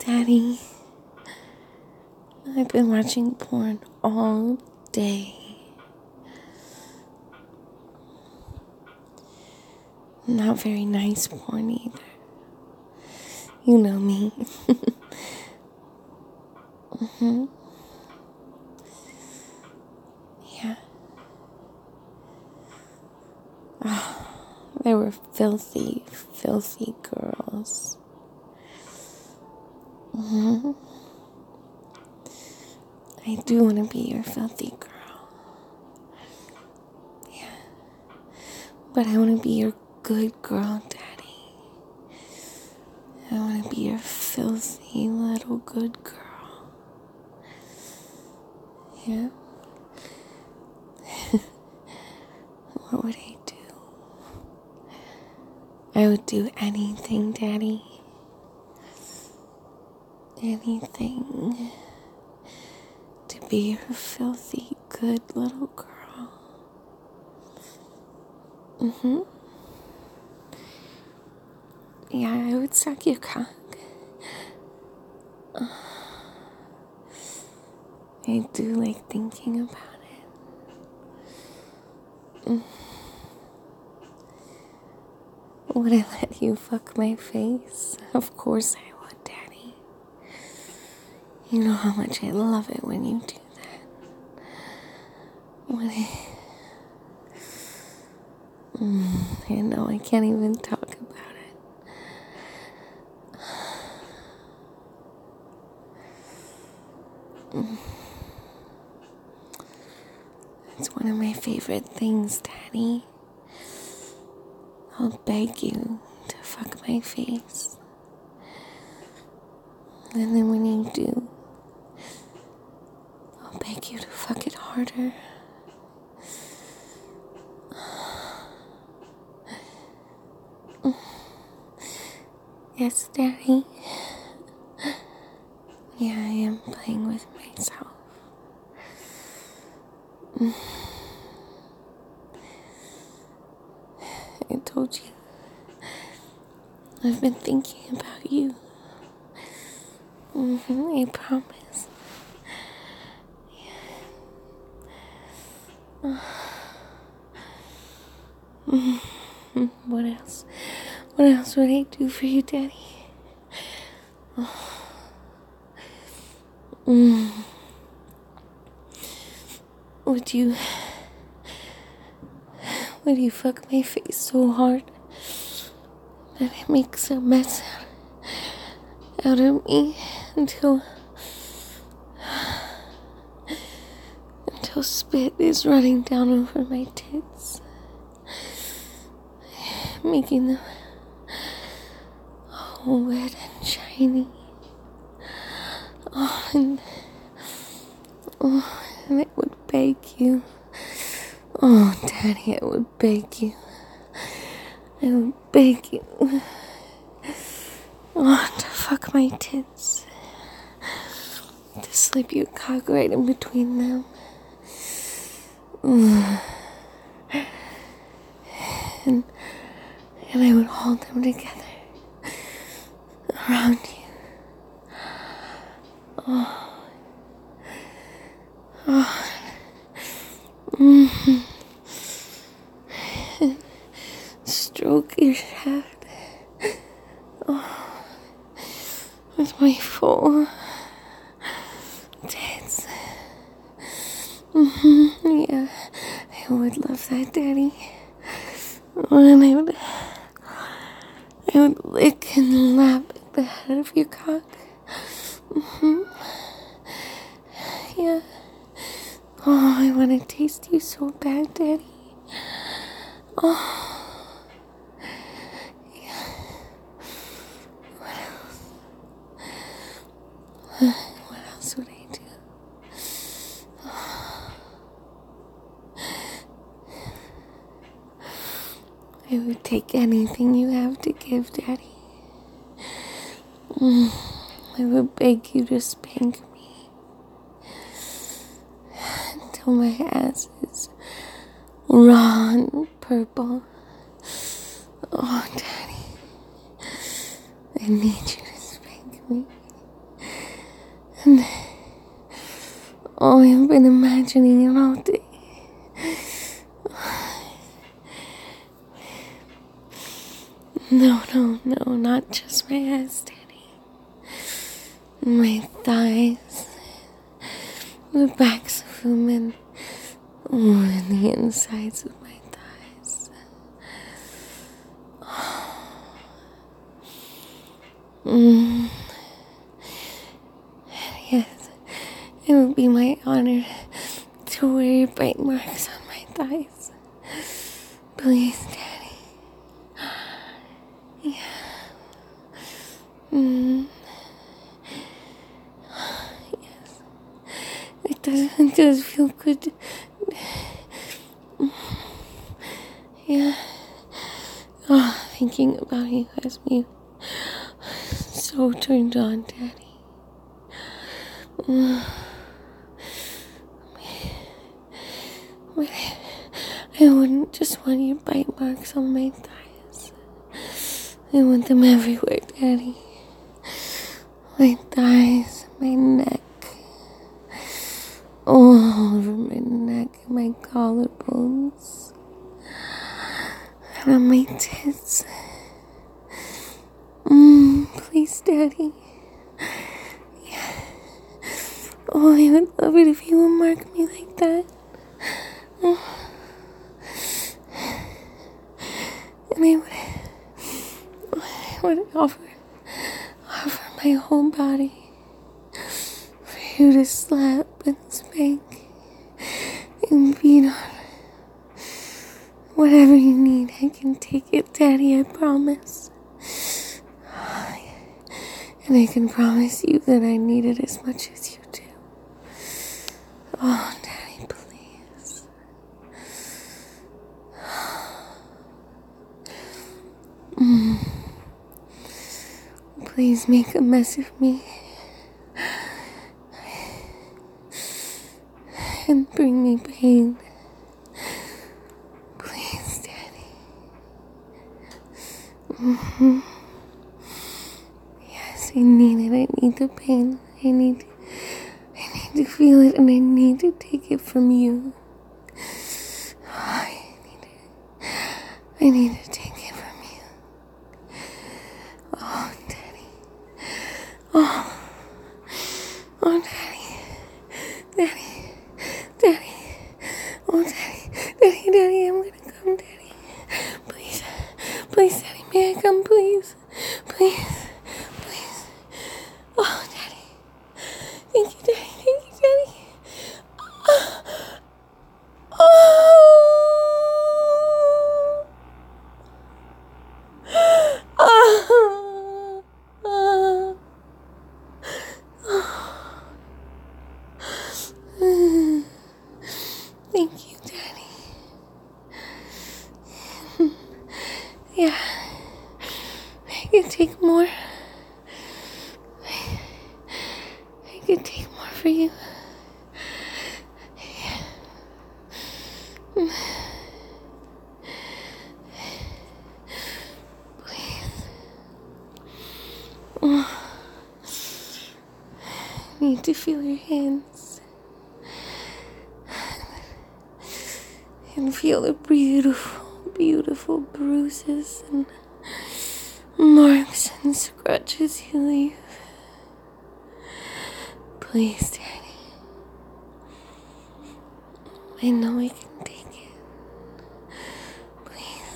Daddy, I've been watching porn all day. Not very nice porn either. You know me. Yeah. They were filthy, filthy girls. I do want to be your filthy girl. Yeah. But I want to be your good girl, Daddy. I want to be your filthy little good girl. Yeah. What would I do? I would do anything, Daddy. Anything to be your filthy, good little girl. Yeah, I would suck your cock. I do like thinking about it. Would I let you fuck my face? Of course I would, Daddy. You know how much I love it when you do that. I know I can't even talk about it. It's one of my favorite things, Daddy. I'll beg you to fuck my face. And then when you do, I'll beg you to fuck it harder. Yes, Daddy. Yeah, I am playing with myself. I told you. I've been thinking about you. I promise. What else? What else would I do for you, Daddy? Would you fuck my face so hard that it makes a mess out of me until spit is running down over my tits, making them all wet and shiny. And I would beg you. Oh, Daddy, I would beg you. I would beg you. To fuck my tits. To slip your cock right in between them. And I would hold them together around you. Stroke your shaft. With my full tits. Yeah, I would love that, Daddy. And I would lick and lap at the head of your cock. Yeah. Oh, I want to taste you so bad, Daddy. Yeah. What else would I do? I would take anything you have to give, Daddy. I would beg you to spank me until my ass is raw and purple. Oh, Daddy, I need you to spank me. And oh, I've been imagining it all day. No, not just my ass, Daddy. My thighs, the backs of them, and the insides of my thighs. Yes, it would be my honor to wear your bite marks on my thighs. Please, Daddy. Yeah. Yes. It does feel good. Yeah. Oh, thinking about you has me so turned on, Daddy. But I wouldn't just want your bite marks on my thighs. I want them everywhere, Daddy. My thighs, my neck, all over my neck, my collarbones, and on my tits. Please, Daddy. Yeah. Oh, I would love it if you would mark me like that. And I would offer my whole body for you to slap and spank and beat on. Whatever you need, I can take it, Daddy, I promise. And I can promise you that I need it as much as you do. Oh, Daddy, please. Please make a mess of me. And bring me pain. Please, Daddy. Yes, I need it. I need the pain. I need to feel it, and I need to take it from you. I need to take it from you. Oh, Daddy. Oh, Daddy. Daddy. Oh, Daddy, I'm gonna come, Daddy. Please, Daddy, may I come, please? Please. Oh, Daddy. Thank you, Daddy. Thank you, Daddy. Yeah, I can take more. I can take more for you. Please. I need to feel your hands. And feel the beautiful bruises and marks and scratches you leave. Please, Daddy. I know I can take it. Please.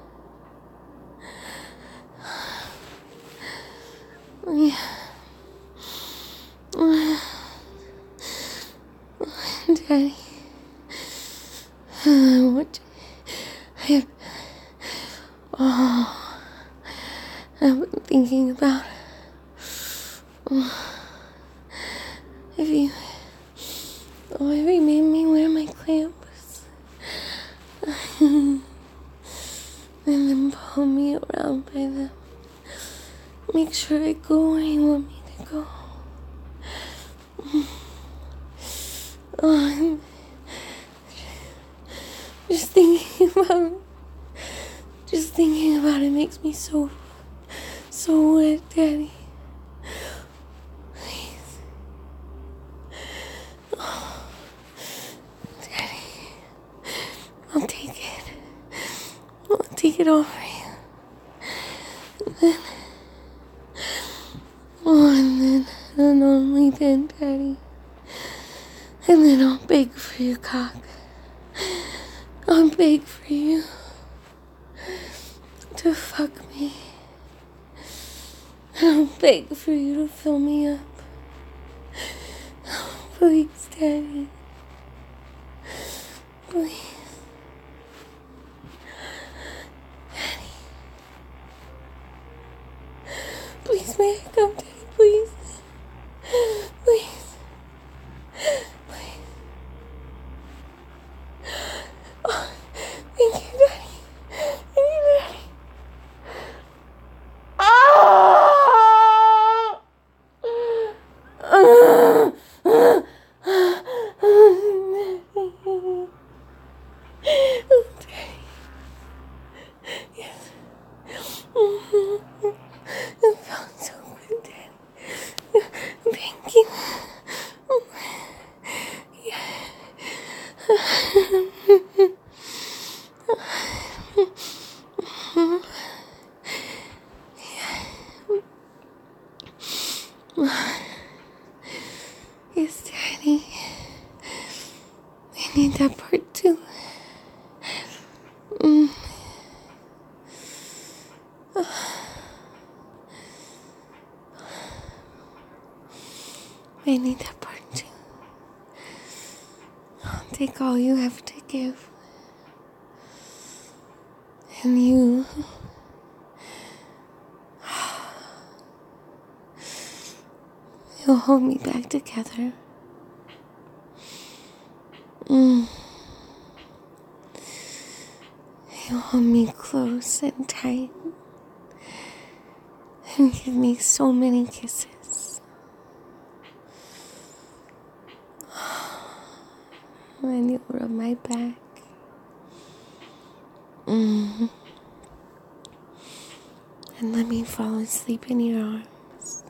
Daddy. What? I've been thinking about if you made me wear my clamps and then pull me around by them. Make sure I go where you want me to go. Oh, just thinking about it makes me so wet, Daddy. Please. get over you. And only then, Daddy. And then I'll beg for your cock. I'll beg for you to fuck me. I'll beg for you to fill me up. Please, Daddy. Please. Daddy. Please, may I come, Daddy? Please. Please. Please. Oh, thank you, Daddy. Thank you, Daddy. Yes. It felt so good, Daddy. Thank you. Yes, Daddy. I need that part too. I need that part too. I'll take all you have to give. And you'll hold me back together. You'll hold me close and tight. And give me so many kisses. And you'll rub my back. And let me fall asleep in your arms.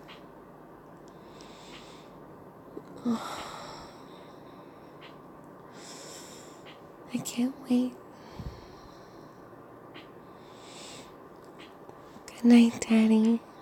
I can't wait. Good night, Daddy.